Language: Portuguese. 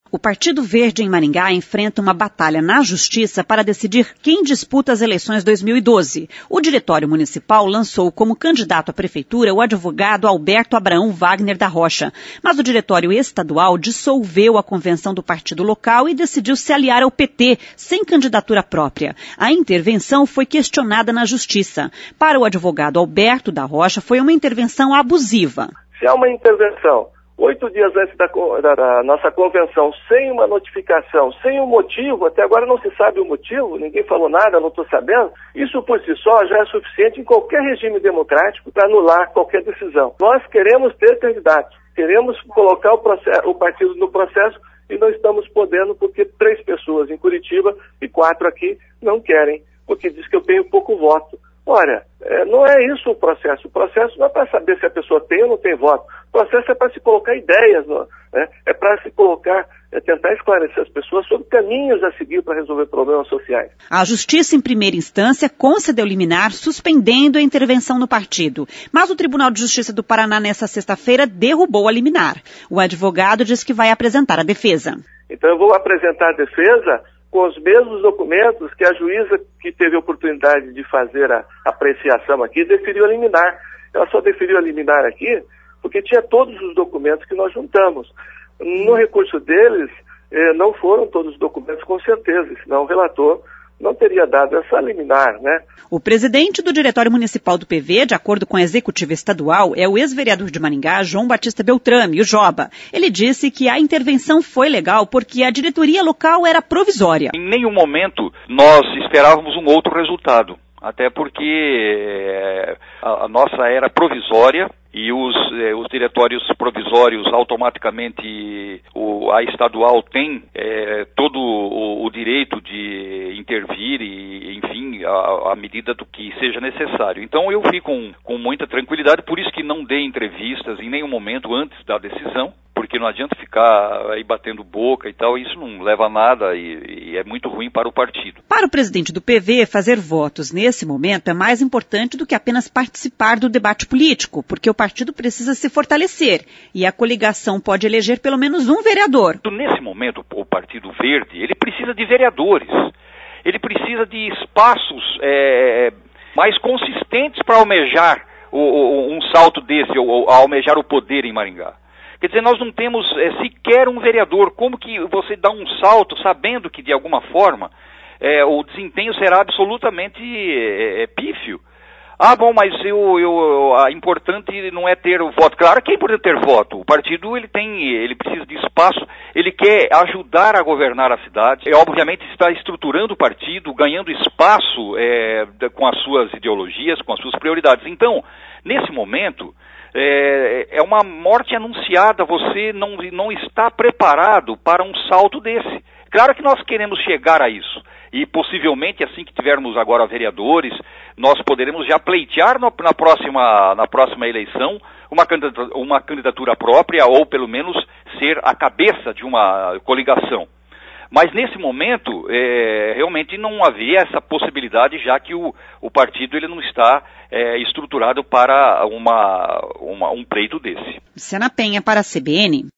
O Partido Verde em Maringá enfrenta uma batalha na Justiça para decidir quem disputa as eleições 2012. O Diretório Municipal lançou como candidato à Prefeitura o advogado Alberto Abraão Wagner da Rocha. Mas o Diretório Estadual dissolveu a convenção do partido local e decidiu se aliar ao PT, sem candidatura própria. A intervenção foi questionada na Justiça. Para o advogado Alberto da Rocha, foi uma intervenção abusiva. Se há uma intervenção 8 dias antes da nossa convenção, sem uma notificação, sem um motivo, até agora não se sabe o motivo, ninguém falou nada, não estou sabendo, isso por si só já é suficiente em qualquer regime democrático para anular qualquer decisão. Nós queremos ter candidatos, queremos colocar o partido no processo e não estamos podendo porque 3 pessoas em Curitiba e 4 aqui não querem, porque diz que eu tenho pouco voto. Ora, não é isso o processo não é para saber se a pessoa tem ou não tem voto, o processo é para se colocar ideias, né? É para se colocar, tentar esclarecer as pessoas sobre caminhos a seguir para resolver problemas sociais. A Justiça, em primeira instância, concedeu liminar, suspendendo a intervenção no partido. Mas o Tribunal de Justiça do Paraná, nesta sexta-feira, derrubou a liminar. O advogado diz que vai apresentar a defesa. Então eu vou apresentar a defesa com os mesmos documentos que a juíza que teve a oportunidade de fazer a apreciação aqui deferiu a liminar. Ela só deferiu a liminar aqui porque tinha todos os documentos que nós juntamos. No recurso deles, não foram todos os documentos com certeza, senão o relator não teria dado essa liminar, né? O presidente do Diretório Municipal do PV, de acordo com a executiva estadual, é o ex-vereador de Maringá, João Batista Beltrame, o Joba. Ele disse que a intervenção foi legal porque a diretoria local era provisória. Em nenhum momento nós esperávamos um outro resultado, até porque a nossa era provisória e os diretórios provisórios automaticamente a estadual tem todo o direito de intervir e, enfim, à medida do que seja necessário. Então eu fico com muita tranquilidade, por isso que não dei entrevistas em nenhum momento antes da decisão, porque não adianta ficar aí batendo boca e tal, isso não leva a nada e é muito ruim para o partido. Para o presidente do PV, fazer votos nesse momento é mais importante do que apenas participar do debate político, porque o partido precisa se fortalecer e a coligação pode eleger pelo menos um vereador. Nesse momento, o Partido Verde, ele precisa de vereadores, ele precisa de espaços mais consistentes para almejar um salto desse, ou almejar o poder em Maringá. Quer dizer, nós não temos sequer um vereador. Como que você dá um salto sabendo que, de alguma forma, o desempenho será absolutamente pífio? Ah, bom, mas importante não é ter o voto. Claro que é importante ter voto. O partido, ele precisa de espaço, ele quer ajudar a governar a cidade. Obviamente está estruturando o partido, ganhando espaço com as suas ideologias, com as suas prioridades. Então, nesse momento, é uma morte anunciada, você não está preparado para um salto desse. Claro que nós queremos chegar a isso, e possivelmente assim que tivermos agora vereadores, nós poderemos já pleitear na próxima eleição uma candidatura própria, ou pelo menos ser a cabeça de uma coligação. Mas nesse momento, realmente não havia essa possibilidade, já que o partido ele não está estruturado para um pleito desse. Luciana Penha para a CBN.